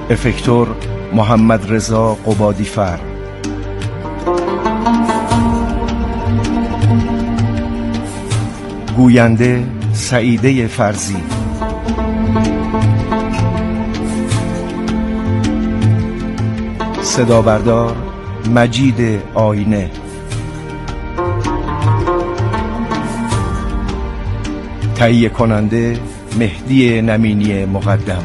افکتور محمد رضا قبادی‌فر. گوینده سعیده فرزی. صدا بردار مجید آینه. تهیه کننده مهدی نمینی مقدم.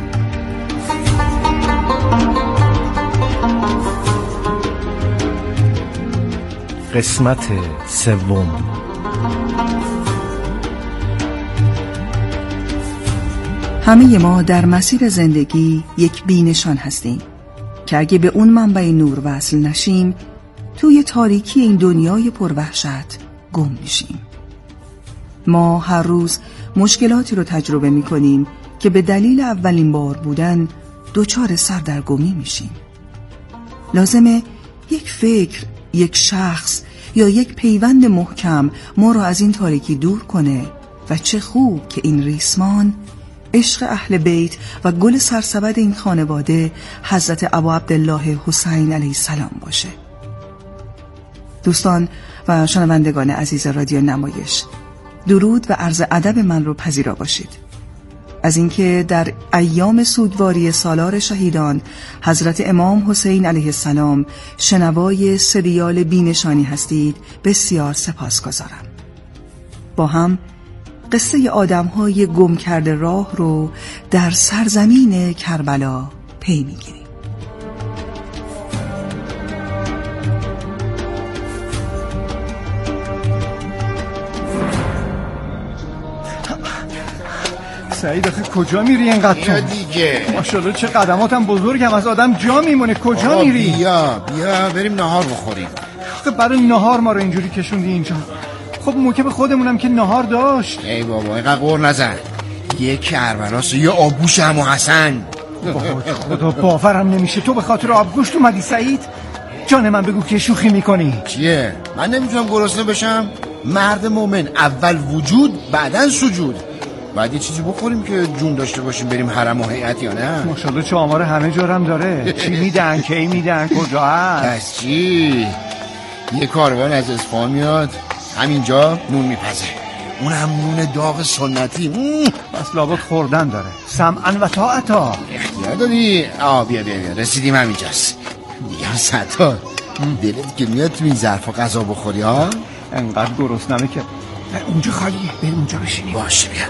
قسمت سوم. همه ما در مسیر زندگی یک بینشان هستیم که اگه به اون منبع نور وصل نشیم توی تاریکی این دنیای پروحشت گم میشیم. ما هر روز مشکلاتی رو تجربه میکنیم که به دلیل اولین بار بودن دچار سردرگمی میشیم. لازمه یک فکر، یک شخص یا یک پیوند محکم ما رو از این تاریکی دور کنه و چه خوب که این ریسمان عشق اهل بیت و گل سرسبد این خانواده حضرت ابا عبدالله حسین علیه السلام باشه. دوستان و شنوندگان عزیز رادیو نمایش، درود و عرض ادب من رو پذیرا باشید. از اینکه در ایام سوگواری سالار شهیدان حضرت امام حسین علیه السلام شنوای سریال بینشانی هستید بسیار سپاسگزارم. با هم قصه آدم‌های گم کرده راه رو در سرزمین کربلا پی می‌گیریم. سعید آخه کجا میری اینقدر تو؟ دیگه ماشاءالله چه قدماتم بزرگم، از آدم جا میمونه. کجا میری؟ بیا بریم نهار بخوریم. آخه برای نهار ما رو اینجوری کشوندی اینجا؟ خب موکب خودمونم که نهار داشت. ای بابا اینقدر قور نزن. یه کربلاس یه آبگوش عمو حسن. خدا باورم نمیشه تو به خاطر آبگوشت اومدی سعید؟ جان من بگو که شوخی میکنی. چیه؟ من نمیتونم گرسنه بشم؟ مرد مومن اول وجود بعدن سجود. باید یه چیزی بخوریم که جون داشته باشیم بریم حرم و هیئت یا نه؟ ماشاءالله چه آمار همه جورم داره. چی میدن کی میدن کجا هست؟ پس چی؟ یه کاروان از اصفهان میاد همینجا نون میپزه، اونم نون داغ سنتی. بس لابد خوردن داره. سمعن و طاعتا. اختیار داری. بیا رسیدیم همینجاست دیگه. ستار دلت که میاد تو این ظرفا غذا بخوری ها؟ انقدر گرسنمه که اونجا خالیه، بریم اونجا بشینیم. باشه بیا.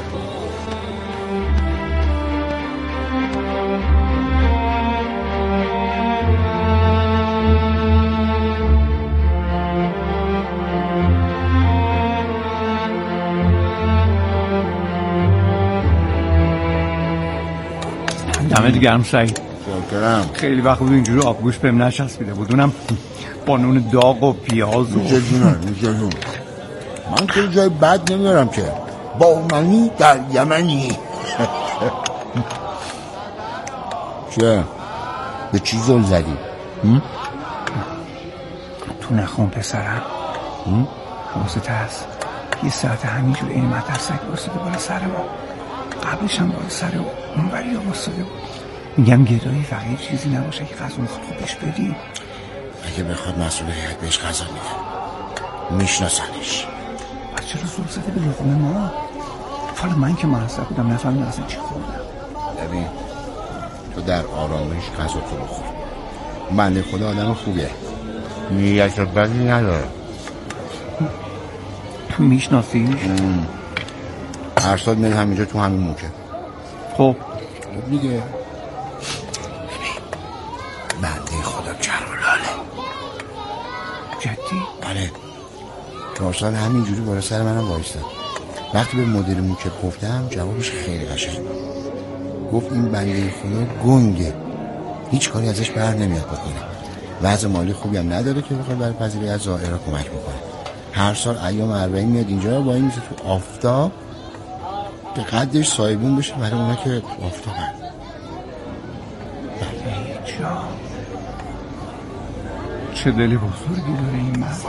دمت گرم سعید. شکرم. خیلی وقت بود اینجوری آبگوش بهم نچسبیده بود، اونم با نون داغ و پیاز و جون. من که جای بد نمیارم که، با منی در یمنی. چه؟ به چی زل زدی؟ تو نخون پسرم. حواست هست یه ساعت همینجور این مدرسک بستده بالا سر ما، قبلش هم بالا سر اون بری ها بستده بود. میگم گدایی فقیر چیزی نباشه که غذا میخواد خوبش بدیم. اگه بخواد مسئول هیئت بهش غذا میده، میشناسنش. پس چرا زور زده به لقمه ما؟ حالا من که معذب بودم نفهمیدم اصلا چی خوردم. ببین تو در آرامش غذا تو بخور. بنده خدا آدم خوبیه، نیت بدی نداره. تو میشناسیش؟ هر سال میاد همینجا تو همین موکه. خب دیگه بنده خدا کرالاله. جدی؟ بله 4 سال همینجوری بالا سر منم وایستاد. وقتی به مدیر موکه گفتم جوابش خیلی قشنگ گفت این بنده خدا گنگه، هیچ کاری ازش بر نمیاد بکنه، وضع مالی خوبی هم نداره که بخواد برای پذیرایی از زائرها کمک بکنه. هر سال ایام 40 میاد اینجا با این میزه تو آفتاب به قدش سایبون بشه برای اونا که آفتابن. چه دلی بزرگی داره این مرد.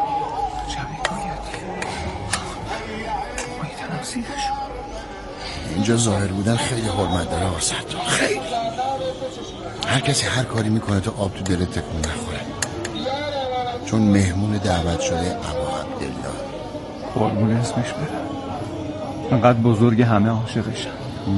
چه حکایتی. مایتنم سیخ شد. اینجا ظاهر بودن خیلی حرمت داره آرسد، خیلی. هر کسی هر کاری میکنه تا آب تو دلت تکون نخوره، چون مهمون دعوت شده ابا عبدالله. قربون اسمش برم، انقدر بزرگ همه عاشقشن.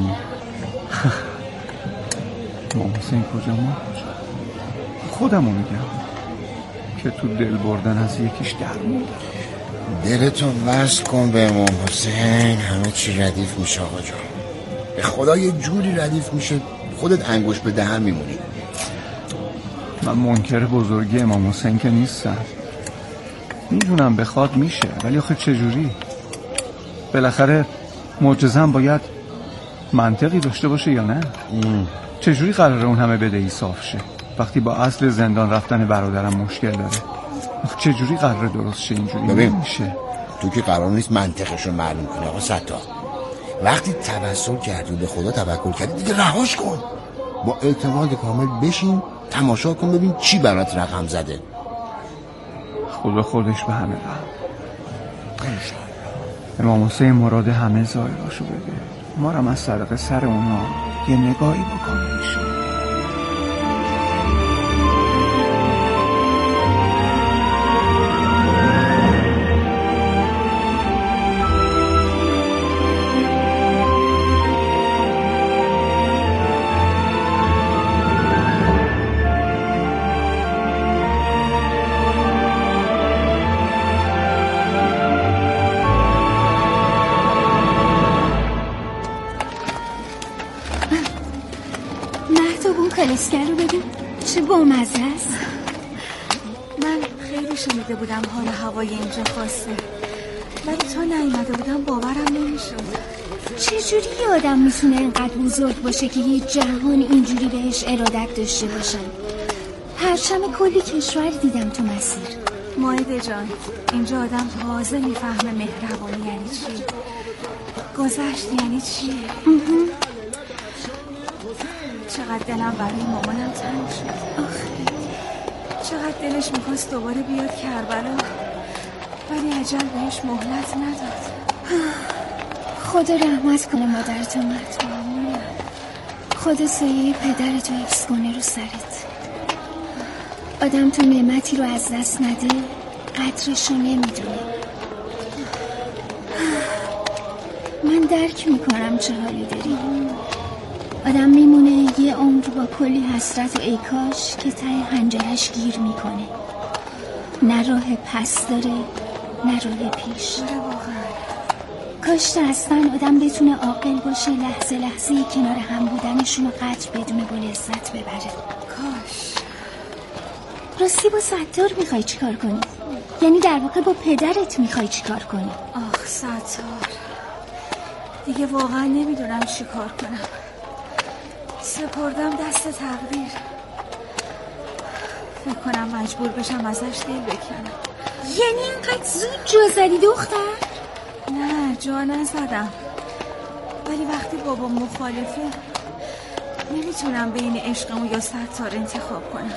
امام حسین کجا، ما کجا؟ خودمو میگم که تو دل بردن از یکیش درمون. دلتو وصل کن به امام حسین، همه چی ردیف میشه آقا جان. به خدا یه جوری ردیف میشه خودت انگوش به دهن میمونی. من منکر بزرگی امام حسین که نیستم، میدونم بخواد میشه، ولی آخه چجوری؟ بالاخره معجزه هم باید منطقی داشته باشه یا نه؟ چجوری قراره اون همه بدهی صاف شه وقتی با اصل زندان رفتن برادرم مشکل داره؟ چجوری قراره درست شه؟ اینجوری نمیشه. تو که قرار نیست منطقشو معلوم کنی آقا ستار. وقتی توسل کردی به خدا توکل کردی دیگه رهاش کن، با اعتماد کامل بشین تماشا کن ببین چی برات رقم زده. خدا خودش به همه رحم. امام حسین مراد همه زائراشو بده، ما رو از صدقه سر اونا یه نگاهی بکنه ایشون. کالسکر رو ببین چه بامزه است. من خیلی شنیده بودم حال هوای اینجا خاصه، ولی تا نیومده بودم باورم نمیشد. چجوری یه آدم میتونه اینقدر بزرگ باشه که یه جهان اینجوری بهش ارادت داشته باشن؟ پرچم کلی کشور دیدم تو مسیر. مائده جان، اینجا آدم تازه میفهمه مهربانی یعنی چی، گذشت یعنی چی. چقدر دلم برای مامانم تنگ شد. چقدر دلش میخواست دوباره بیاد کربلا، ولی اجل بهش مهلت نداد. خدا رحمت کنه مادرتو مطمئن. خدا سایه پدرتو حفظ کنه رو سرت. آدم تو نعمتی رو از دست نده قدرشو نمیدونه. من درک میکنم چه حالی داری. آدم میمونه یه عمر با کلی حسرت و ای کاش که ته حنجرش گیر میکنه. نه راه پس داره نه راه پیش. کاش اصلا آدم بتونه عاقل باشه، لحظه لحظه کنار هم بودنشون رو قدر بدونه با لذت ببره. کاش. راستی با ستار میخوای چیکار کنی؟ یعنی در واقع با پدرت میخوای چیکار کنی؟ آخ ستار، دیگه واقعا نمیدونم چیکار کنم. سپردم دست تقدیر. فکر کنم مجبور بشم ازش دل بکنم. یعنی اینقدر زود جا زدی دختر؟ نه جا نزدم، ولی وقتی بابا مخالفه نمیتونم بین عشقم یا ستار انتخاب کنم.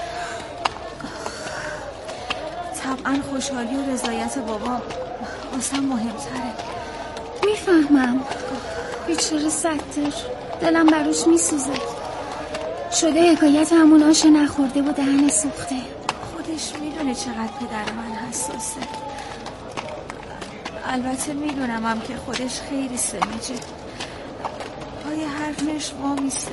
طبعا خوشحالی و رضایت بابا واسم مهمتره. میفهمم. بیچاره ستار، دلم براش میسوزه. شده حکایت همون آش نخورده و دهن سوخته. خودش میدونه چقدر پدر من حساسه. البته میدونم هم که خودش خیلی سمیجه، پای حرفش وامیسته،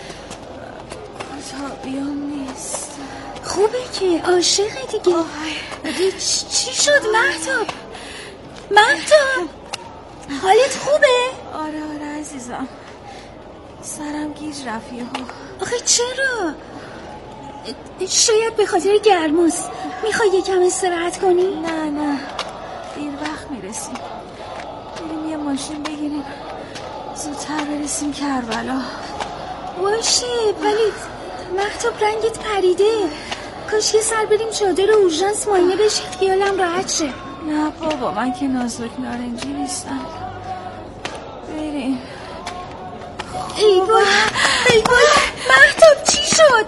تا بیام نیست. خوبه که عاشقی دیگه. چی شد مهتاب؟ مهتاب حالت خوبه؟ آره عزیزم، سرم گیج رفت یهو. آخه چرا؟ شاید به خاطر گرماست. میخوای یکم استراحت کنی؟ نه دیر وقت میرسیم. بریم یه ماشین بگیریم زودتر برسیم کربلا. باشه، ولی مهتاب رنگت پریده. کاش یه سر بریم چادر اورژانس معاینه بشی خیالم راحت شه. نه بابا، من که نازک نارنجی نیستم. بریم. ای وای مهتاب چی شد؟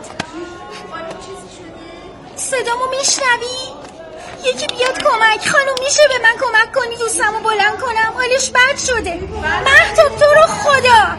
صدامو میشنوی؟ یکی بیاد کمک. خانم میشه به من کمک کنی دوستمو بلند کنم؟ حالش بد شده. مهتاب تو رو خدا.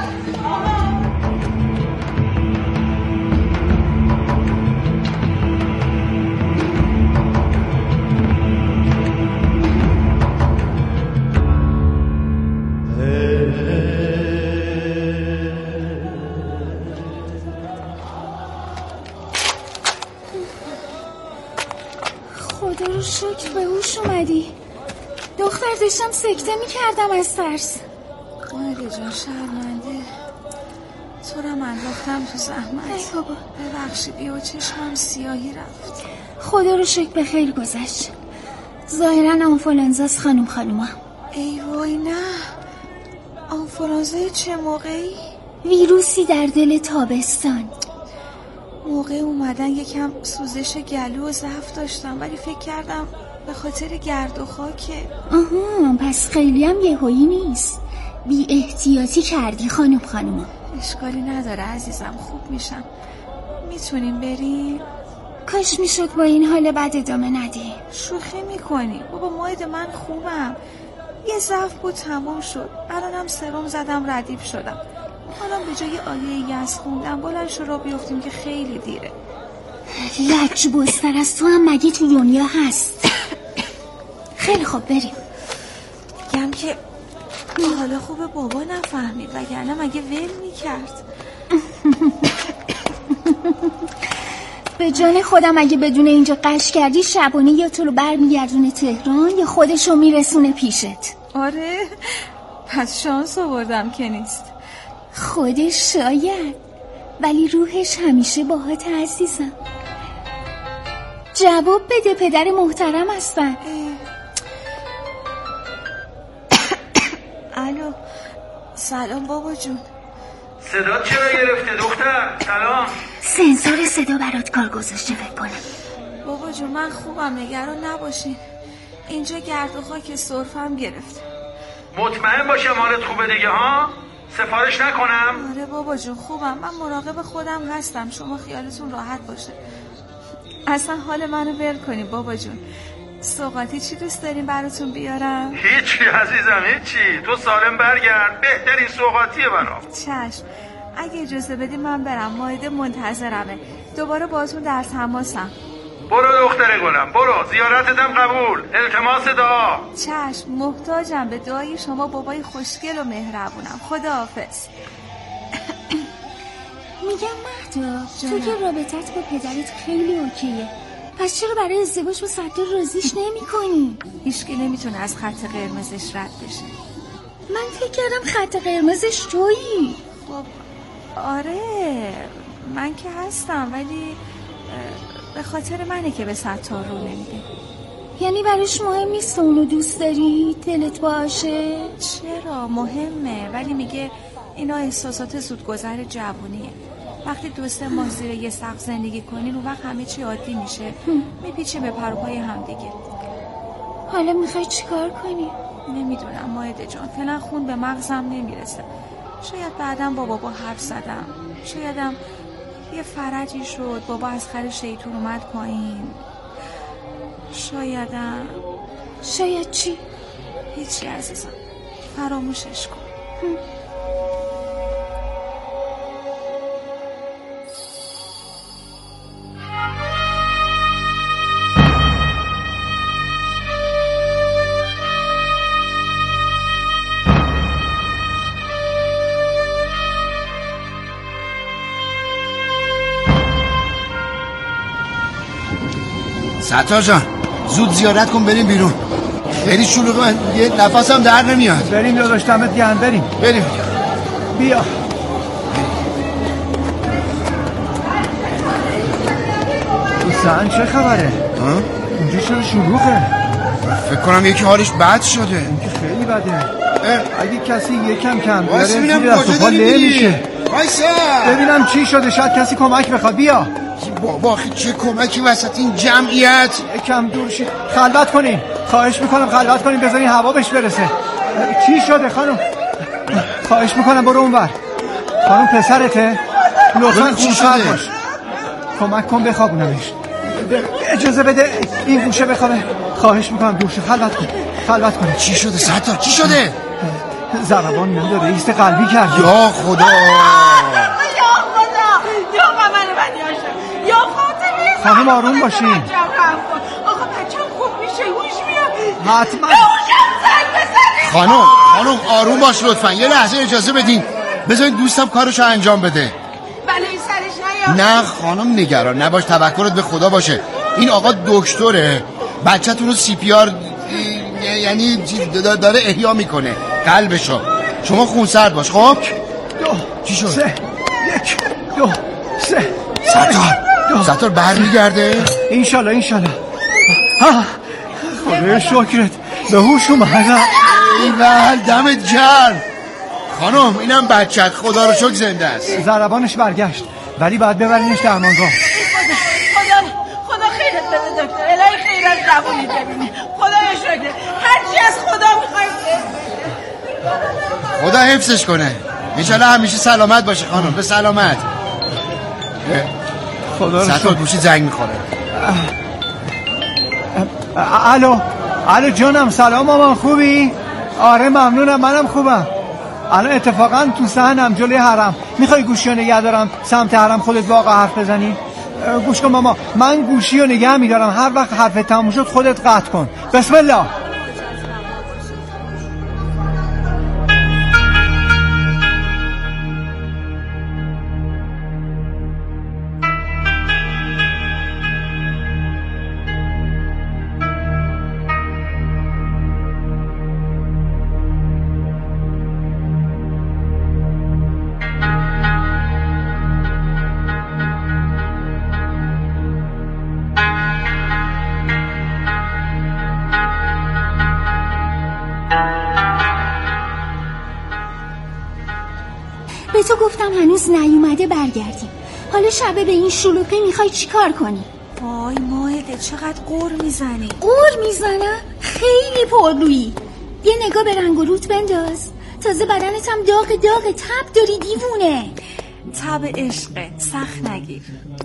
خدا رو شکر به هوش اومدی. دختر داشتم سکته میکردم از ترس. مایده جان شرمنده، تو رو من انداختم تو زحمت. ای بابا ببخشی بیا چشمم سیاهی رفت. خدا رو شکر به خیر گذشت. ظاهرا آنفولانزاست خانوما. ای وای نه، آنفولانزای چه موقعی؟ ویروسی در دل تابستان. موقع اومدن یکم سوزش گلو و ضعف داشتم، ولی فکر کردم به خاطر گرد و خاکه. آها پس خیلی هم یهویی نیست. بی احتیاطی کردی خانوما. اشکالی نداره عزیزم، خوب میشم. میتونیم بریم؟ کاش میشد با این حال بد ادامه ندی. شوخی میکنی بابا، ماید من خوبم. یه ضعف بود تموم شد، الانم سرم زدم ردیف شدم. حالا به جای آیه یس خوندم بلند شو را بیفتیم که خیلی دیره. لج بزتر از تو هم مگه تو دنیا هست؟ خیلی خوب بریم. میگم که حالا خوبه بابا نفهمید، وگرنه مگه ول میکرد. به جان خودم اگه بدون اینجا قش کردی شبانه یا تو رو برمیگردونه تهران یا خودشو میرسونه پیشت. آره پس شانس آوردم که نیست. خودش شاید، ولی روحش همیشه باهات عزیزم. جواب بده، پدر محترم هستن. الو سلام بابا جون. صدا چرا گرفته دختر؟ سلام. سنسور صدا برات کار گذاشته فکر کنم. بابا جون من خوبم، نگران نباشین. اینجا گرد و خاک سرفم گرفت. مطمئن باشم حالت خوبه دیگه ها؟ سفارش نکنم؟ آره بابا جون خوبم، من مراقب خودم هستم، شما خیالتون راحت باشه. اصلا حال منو ول کنی بابا جون. سوغاتی چی دوست دارین براتون بیارم؟ هیچی عزیزم هیچی، تو سالم برگرد، بهترین سوغاتیه برام. چشم، اگه اجازه بدی من برم، مایده منتظرمه. دوباره باهاتون در تماسم. برو دختر گلم برو، زیارتتم قبول، التماس دعا. چشم، محتاجم به دعای شما بابای خوشگل و مهربونم. خداحافظ. میگم مهدا، تو که رابطت با پدرت خیلی اوکیه، پس چرا برای ازدواج با ستار راضیش نمی کنی؟ هیچکی نمیتونه از خط قرمزش رد بشه. من فکر کردم خط قرمزش تویی. خب آره من که هستم، ولی به خاطر منه که به ستار رو نمیده. یعنی براش مهم نیست اونو دوست داری؟ دلت باشه؟ چرا مهمه، ولی میگه اینا احساسات زودگذر جوونیه. وقتی 2-3 ماه زیر یه سقف زندگی کنین اون وقت همه چی عادی میشه، میپیچه به پر و پای هم دیگه. حالا میخوای چیکار کنی؟ نمیدونم مایده جان، فعلا خون به مغزم نمیرسه. شاید بعدم با بابا حرف زدم، شایدم یه فرجی شد، بابا از خر شیطون اومد پایین. شاید چی؟ هیچی عزیزم، فراموشش کن. ستار جان زود زیارت کن بریم بیرون، خیلی شلوغه، من یه نفسم در نمیاد. بریم داداش دمت گرم، بریم بیا. سن چه خبره؟ اینجا چرا شلوغه؟ فکر کنم یکی حالش بد شده. این که خیلی بده. اگه کسی یکم کم بیاره زیر دست و پا نمیشه. ببینم چی شده، شاید کسی کمک بخواد. بیا بابا چه کمکی وسط این جمعیت. یکم دور شید، خلوت کنین، خواهش میکنم خلوت کنین، بذارین هوا بهش برسه. چی شده خانم؟ خواهش میکنم برو اونور. خانم پسرته؟ لطفاً خوشحال باش، کمک کن بخوابونمش. اجازه بده این گوشه بخوابه، خواهش میکنم دور شید، خلوت کن. چی شده ستار؟ چی شده؟ ضربان نداره، رئیس قلبی کرد. یا خدا یا قمر بدیاشم یا فاطمه. خانم آروم باشین. آقا بچم خوب میشه، هوش میاد. حتما. خانم آروم باش لطفا، یه لحظه اجازه بدین، بذارین دوستم کارشو انجام بده. بله این سرش نیاد. نه خانم نگران نباش، توکلت به خدا باشه. این آقا دکتره، بچه‌تون رو CPR یعنی داره احیا میکنه قلبشو. شما خونسرد باش. خب چی شد؟ 3 1 2 3. ستار برمیگرده انشالله. خدای شکرت به هوش اومدم. ایول دمت گرم. خانم اینم بچت خدا رو شکر زنده است. ضربانش برگشت ولی باید ببرینش درمانگاه. خدا خیرت بده دکتر. الهی خیرت زبونی ببینی. خدایا شکر. هرچی از خدا میخوایم خدا حفظش کنه. انشالله همیشه سلامت باشه خانم. به سلامت. خدا رو ستار گوشی زنگ میخوره. الو جانم. سلام مامان، خوبی؟ آره ممنونم، منم خوبم. الان اتفاقا تو صحنم جلوی حرم. میخوای گوشی رو نگه دارم سمت حرم خودت با آقا حرف بزنی؟ گوش کن ماما، من گوشی رو نگه میدارم، هر وقت حرف تموم شد خودت قطع کن. بسم الله. به تو گفتم هنوز نیومده برگردیم. حالا شبه به این شلوغی میخوای چی کار کنی؟ وای ماهده چقدر قور میزنی. قور میزنم؟ خیلی پررویی. یه نگاه به رنگ و روت بنداز. تازه بدنت هم داغ تب داری دیوونه. تب عشقه، سخت نگیر.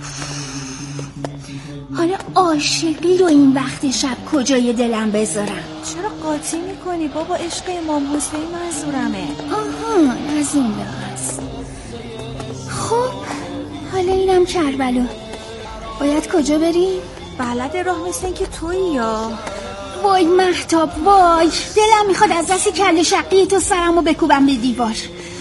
حالا عاشقی رو این وقت شب کجای دلم بذارم؟ چرا قاطی میکنی بابا؟ عشق امام حسین منظورمه. آها از این لحاظ. خب حالا اینم کربلا. باید کجا بریم؟ بلد راه مثل این که تویی یا؟ وای مهتاب وای، دلم میخواد از دست کله شقی تو سرمو بکوبم به دیوار.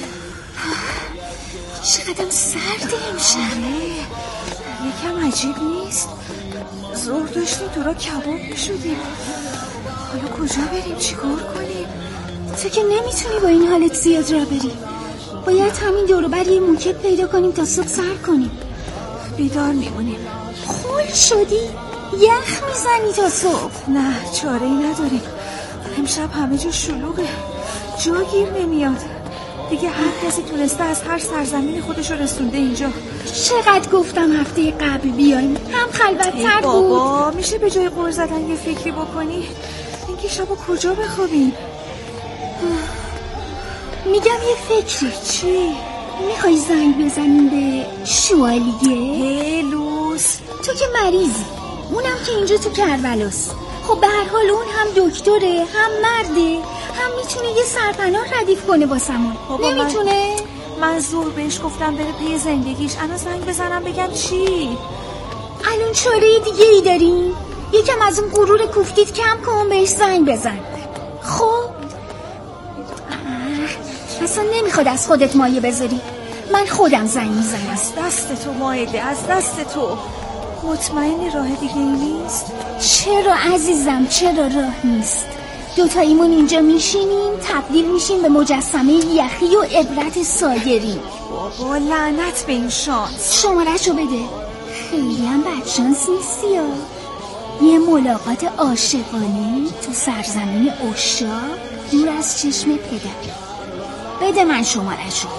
چقدرم سرده امشب. یکم عجیب نیست؟ ظهر داشتیم تو را کباب میشدیم، حالا کجا بریم؟ چی کار کنیم؟ تو که نمیتونی با این حالت زیاد را بری. باید همین دوروبر یه موکت پیدا کنیم تا صبح سر کنیم. بیدار میمونیم. خول شدی؟ یخ میزنی تا صبح. نه چاره ای نداریم. امشب همه جا شلوغه، جا گیر نمیاد دیگه. هر کسی تونسته از هر سرزمین خودش رسونده اینجا. چقدر گفتم هفته قبل بیایم، هم خلوت‌تر بود. بابا میشه به جای قور زدن یه فکری بکنی؟ اینکه شبا کجا بخوابیم؟ میگم یه فکری. چی؟ میخوای زنگ بزنیم به شوالیه؟ هلوس تو که مریضی، اونم که اینجا تو کربلاست. خب به هر حال اون هم دکتره هم مرده، هم میتونه یه سرپناه ردیف کنه واسمون. نمیتونه؟ من زور بهش گفتم بره پی زندگیش. انا زنگ بزنم بگم چی؟ الان چاره دیگه ای داریم؟ یکم از اون غرور کوفتیت کم کن، بهش زنگ بزن. خب اصلا نمیخواد از خودت مایه بذاری. من خودم زنگ میزنم. از دست تو مایده، از دست تو. مطمئنی راه دیگه ای نیست؟ چرا عزیزم، چرا راه نیست؟ دوتاییمون اینجا میشینیم، تبدیل میشیم به مجسمه یخی و عبرت سایرین. بابا لعنت به این شانس. شماره‌شو بده. خیلی هم بدشانس نیستی یا؟ یه ملاقات عاشقانه تو سرزمین عشاق دور از چشم پدر. بده من شماره‌شو.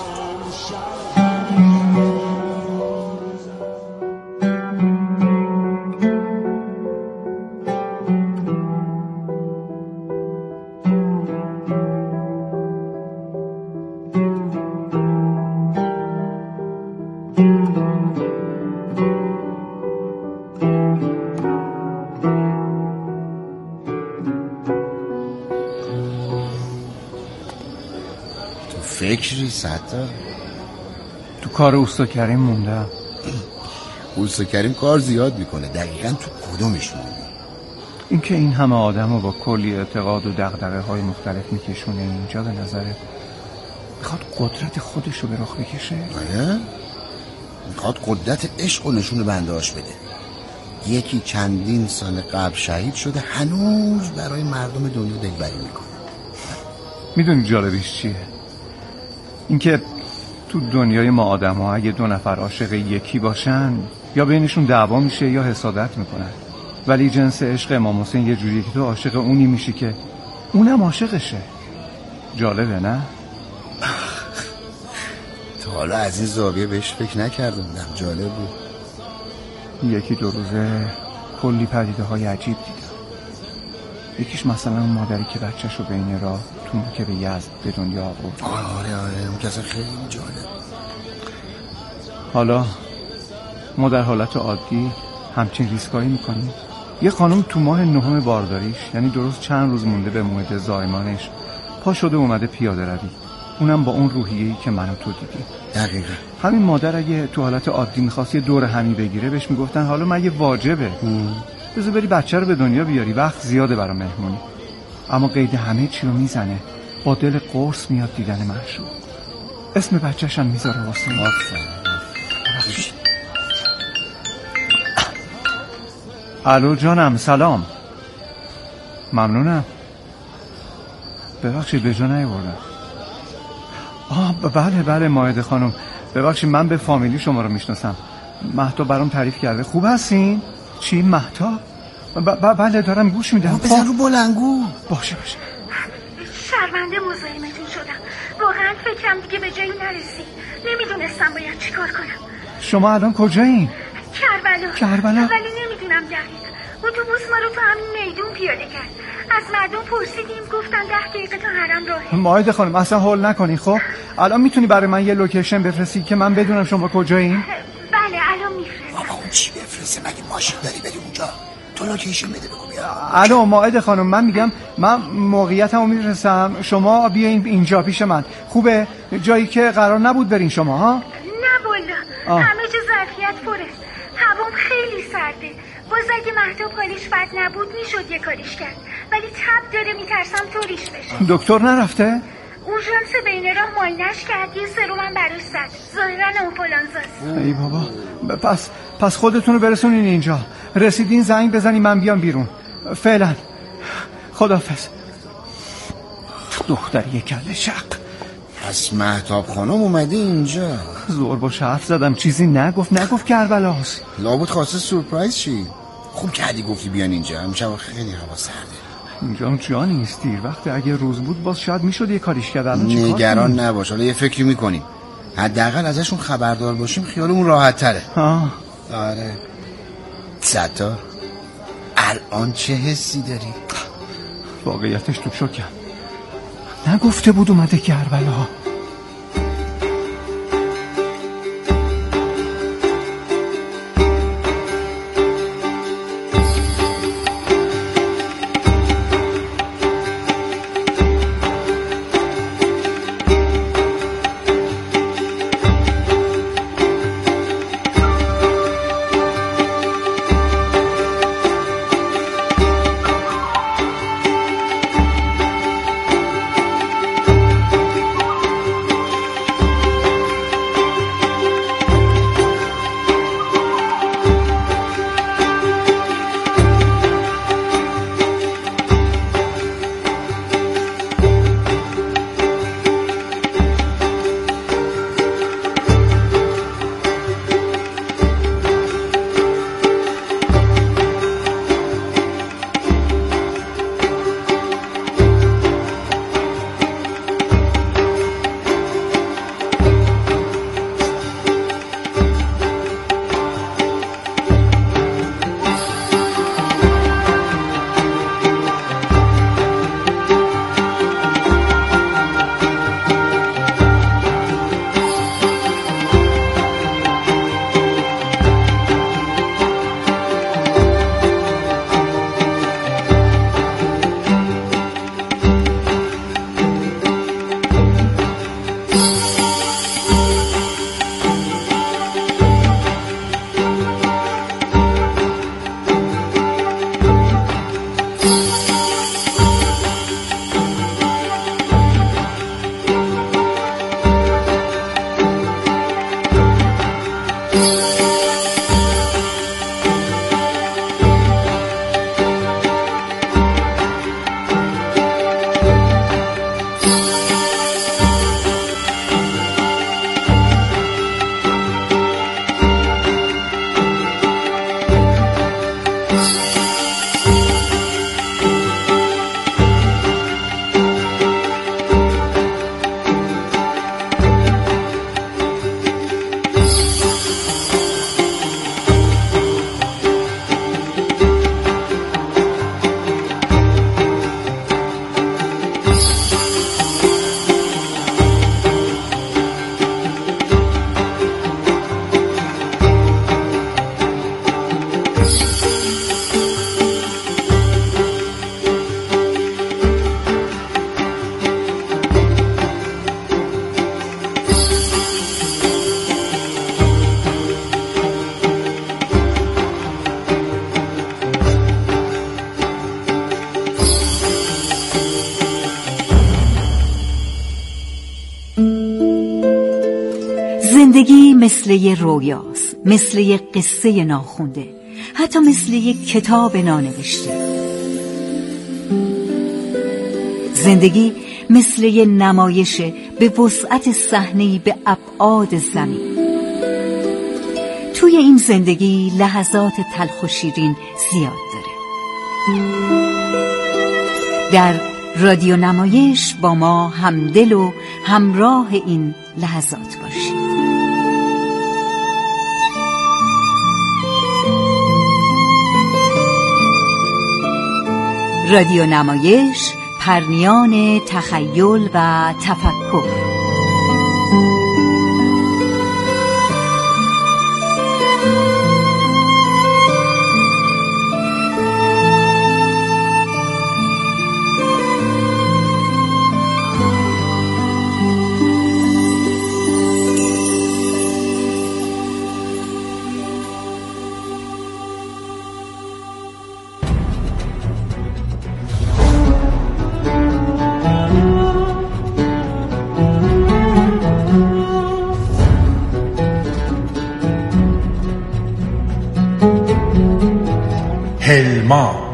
فکری ستار؟ تو کار اوستا کریم موندم. اوستا کریم کار زیاد میکنه، دقیقا تو کدومش موندی؟ این که این همه آدم رو با کلی اعتقاد و دغدغه های مختلف میکشونه اینجا، به نظرت میخواد قدرت خودش رو به رخ بکشه؟ آره؟ میخواد قدرت عشق و نشون بندهاش بده. یکی چندین سال قبل شهید شده، هنوز برای مردم دنیا دلبری میکنه. میدونی جالبیش چیه؟ اینکه تو دنیای ما آدم ها اگه دو نفر عاشق یکی باشن یا بینشون دعوا میشه یا حسادت میکنن، ولی جنس عشق امام حسین یه جوریه که تو عاشق اونی میشی که اونم عاشقشه. جالبه نه؟ تا حالا از این زاویه بهش فکر نکرده بودم. جالب بود. یکی دو روزه کلی پدیده های عجیب دیدم. یکیش مثلا اون مادری که بچه‌شو بین راه تو که به یزد به دنیا آورد. آره اون کسی خیلی جالب. حالا ما در حالت عادی همچین ریسکایی میکنیم. یه خانم تو ماه 9 بارداریش، یعنی درست چند روز مونده به موعد زایمانش، پا شده اومده پیاده روی، اونم با اون روحیه‌ای که من و تو دیدیم. دقیقاً. همین مادر اگه تو حالت عادی می‌خواست یه دور همی بگیره، بهش میگفتن حالا مگه واجبه؟ بذار بری بچه رو به دنیا بیاری، وقت زیاده برای مهمونی. اما قید همه چی رو میزنه، با دل قرص میاد دیدن معشوق. اسم بچه‌ش هم میذاره واسه ما. الو جانم، سلام. ممنونم. ببخشید به جا نیاوردم. بله مائده خانم، ببخشید من به فامیلی شما رو میشناسم. مهتاب برام تعریف کرده. خوب هستین؟ چی مهتاب؟ بله دارم گوش میدم. بزن رو بلنگو. باشه. شرمنده مزاحمتون شدم. واقعا فکرم دیگه به جایی نرسید. نمیدونستم باید چیکار کنم. شما الان کجایین؟ کربلا. ولی نمیدونم دقیق. اتوبوس ما رو تو همین میدون پیاده کرد. از مردم پرسیدیم، گفتن 10 دقیقه تا حرم راهه. مائده خانم اصلا هول نکنی. خب الان میتونی برای من یه لوکیشن بفرستی که من بدونم شما کجایین؟ بله الان میفرستم. بابا اون چی بفرسته؟ مگه ماشین داری بریم اونجا؟ تو لوکیشن بده بگو بیا. الو مائده خانم، من میگم من موقعیتمو میرسم، شما بیاین اینجا پیش من. خوبه؟ جایی که قرار نبود برین شما ها؟ نه والله همه جا ظرفیت پره. هوام خیلی سرده. باز اگه مهتاب حالش بد نبود میشد یه کاریش کرد، ولی تب داره، میترسم طوریش بشه. دکتر نرفته؟ اورژانس بین راه معاینش کرد، یه سرومم براش زد، ظاهرا آنفولانزاست. ای بابا، پس خودتون رو برسونین اینجا. رسیدین زنگ بزنین من بیام بیرون. فعلا خداحافظ. دختری کله شق. پس مهتاب خانم اومده اینجا. زور باشه حرف زدم، چیزی نگفت کربلاست. لابد خواسته سورپرایز شی. خوب کردی گفتی بیان اینجا، امشب خیلی هوا سرده. اینجا جا نیست، دیر وقت. اگه روز بود باز شاید میشد یه کاریش کرد. نگران نباش، حالا یه فکری میکنیم. حداقل ازشون خبردار باشیم خیالمون راحت تره. آره. ستار الان چه حسی داری؟ واقعیتش تو شوکم. نگفته بود اومده کربلا. زندگی مثل یه رویاست، مثل یه قصه ناخونده، حتی مثل یه کتاب نانوشته. زندگی مثل یه نمایش به وسعت صحنه‌ای به ابعاد زمین. توی این زندگی لحظات تلخ و شیرین زیاد داره. در رادیو نمایش با ما همدل و همراه این لحظات باشید. رادیو نمایش، پرنیان تخیل و تفکر. هلما.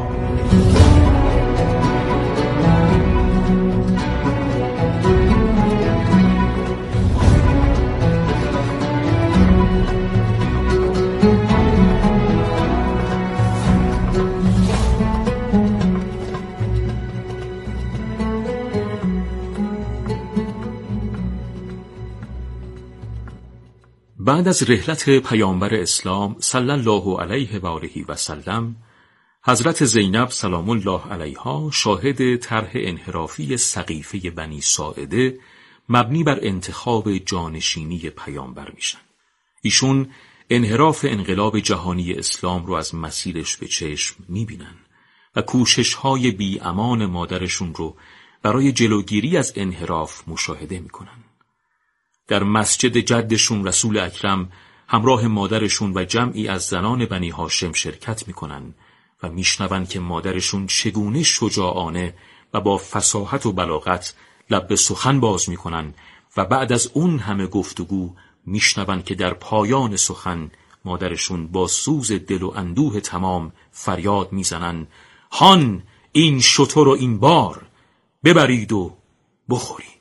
بعد از رحلت پیامبر اسلام صلی الله علیه و آله و سلم، حضرت زینب سلام الله علیها شاهد طرح انحرافی سقیفه بنی ساعده مبنی بر انتخاب جانشینی پیامبر میشن. ایشون انحراف انقلاب جهانی اسلام رو از مسیرش به چشم میبینن و کوشش‌های بی امان مادرشون رو برای جلوگیری از انحراف مشاهده میکنن. در مسجد جدشون رسول اکرم همراه مادرشون و جمعی از زنان بنی هاشم شرکت میکنن و میشنون که مادرشون چگونه شجاعانه و با فصاحت و بلاغت لب به سخن باز میکنن و بعد از اون همه گفتگو میشنون که در پایان سخن مادرشون با سوز دل و اندوه تمام فریاد میزنن: هان این شتر و این بار ببرید و بخورید.